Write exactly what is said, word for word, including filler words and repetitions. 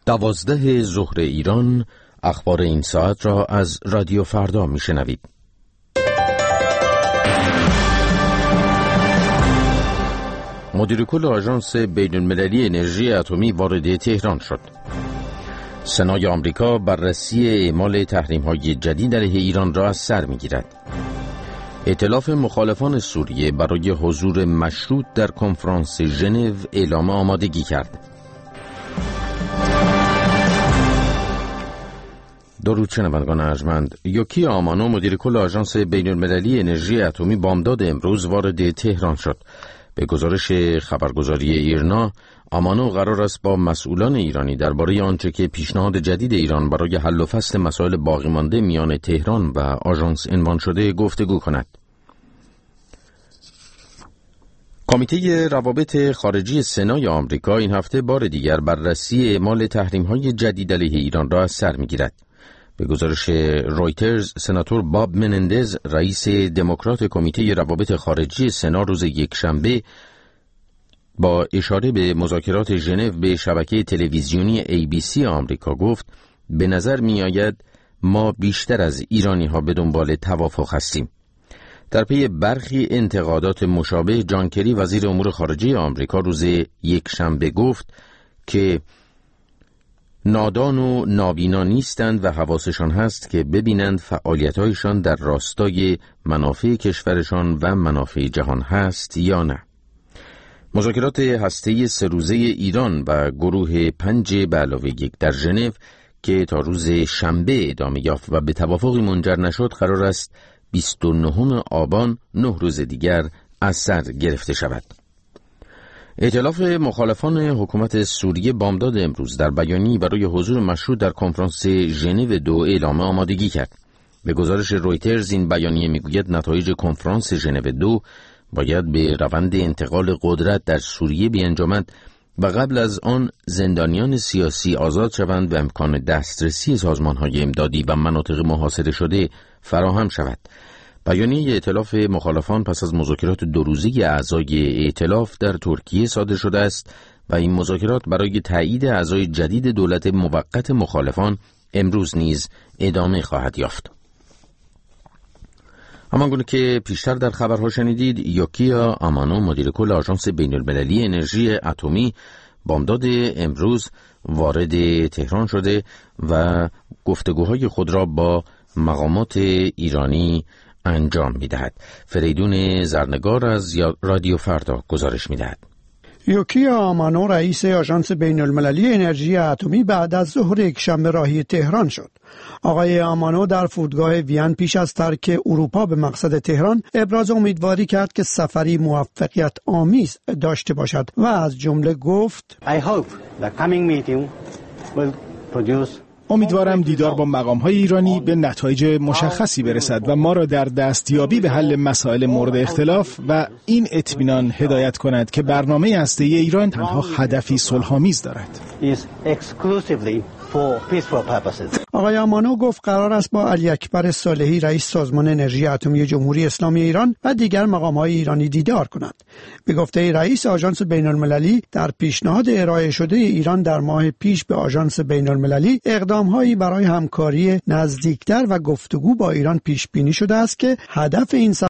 دوازده ظهر ایران، اخبار این ساعت را از رادیو فردا میشنوید. مدیر کل آژانس بین‌المللی انرژی اتمی وارد تهران شد. سنای آمریکا بررسی اعمال تحریم‌های جدید علیه ایران را از سر می‌گیرد. ائتلاف مخالفان سوریه برای حضور مشروط در کنفرانس ژنو اعلام آمادگی کرد. درود شنوندگان ارجمند، یوکی آمانو مدیر کل آژانس بین‌المللی انرژی اتمی بامداد امروز وارد تهران شد. به گزارش خبرگزاری ایرنا، آمانو قرار است با مسئولان ایرانی درباره آنچه که پیشنهاد جدید ایران برای حل و فصل مسائل باقی مانده میان تهران و آژانس عنوان شده گفتگو کند. کمیته روابط خارجی سنای آمریکا این هفته بار دیگر بررسی اعمال تحریم‌های جدید علیه ایران را از سر می‌گیرد. به گزارش رویترز، سناتور باب منندز، رئیس دموکرات کمیته روابط خارجی سنا، روز یکشنبه با اشاره به مذاکرات ژنو به شبکه تلویزیونی ای بی سی آمریکا گفت: به نظر می آید ما بیشتر از ایرانی ها به دنبال توافق هستیم. در پی برخی انتقادات مشابه، جان کری وزیر امور خارجه آمریکا روز یکشنبه گفت که نادان و نابینا نیستند و حواسشان هست که ببینند فعالیت‌هایشان در راستای منافع کشورشان و منافع جهان هست یا نه. مذاکرات هسته‌ای سه روزه ایران و گروه پنج به علاوه یک در ژنو که تا روز شنبه ادامه یافت و به توافقی منجر نشد، قرار است بیست و نهم آبان، نه روز دیگر، از سر گرفته شود. ائتلاف مخالفان حکومت سوریه بامداد امروز در بیانیه‌ای برای حضور مشروط در کنفرانس ژنو دو اعلام آمادگی کرد. به گزارش رویترز، این بیانیه میگوید نتایج کنفرانس ژنو دو باید به روند انتقال قدرت در سوریه بیانجامد و قبل از آن زندانیان سیاسی آزاد شوند و امکان دسترسی سازمان‌های امدادی و مناطق محاصره شده فراهم شود. بیانیه ائتلاف مخالفان پس از مذاکرات دو روزه اعضای ائتلاف در ترکیه صادر شده است و این مذاکرات برای تایید اعضای جدید دولت موقت مخالفان امروز نیز ادامه خواهد یافت. همانگونه که پیشتر در خبرها شنیدید، یوکیا آمانو مدیر کل آژانس بین‌المللی انرژی اتمی بامداد امروز وارد تهران شده و گفتگوهای خود را با مقامات ایرانی انجام می‌دهد. فریدون زرنگار از رادیو فردا گزارش می‌دهد. یوکیا آمانو رئیس آژانس بین‌المللی انرژی اتمی بعد از ظهر یکشنبه راهی تهران شد. آقای آمانو در فرودگاه وین پیش از ترک اروپا به مقصد تهران ابراز امیدواری کرد که سفری موفقیت آمیز داشته باشد و از جمله گفت: I hope the coming meeting will produce امیدوارم دیدار با مقام‌های ایرانی به نتایج مشخصی برسد و ما را در دستیابی به حل مسائل مورد اختلاف و این اطمینان هدایت کند که برنامه هسته‌ای ایران تنها هدفی صلح‌آمیز دارد. آقای آمانو گفت قرار است با علی اکبر صالحی رئیس سازمان انرژی اتمی جمهوری اسلامی ایران و دیگر مقام‌های ایرانی دیدار کند. به گفته رئیس آژانس بین‌المللی، در پیشنهاد ارائه شده ایران در ماه پیش به آژانس بین‌المللی اقدام‌هایی برای همکاری نزدیکتر و گفتگو با ایران پیش بینی شده است که هدف این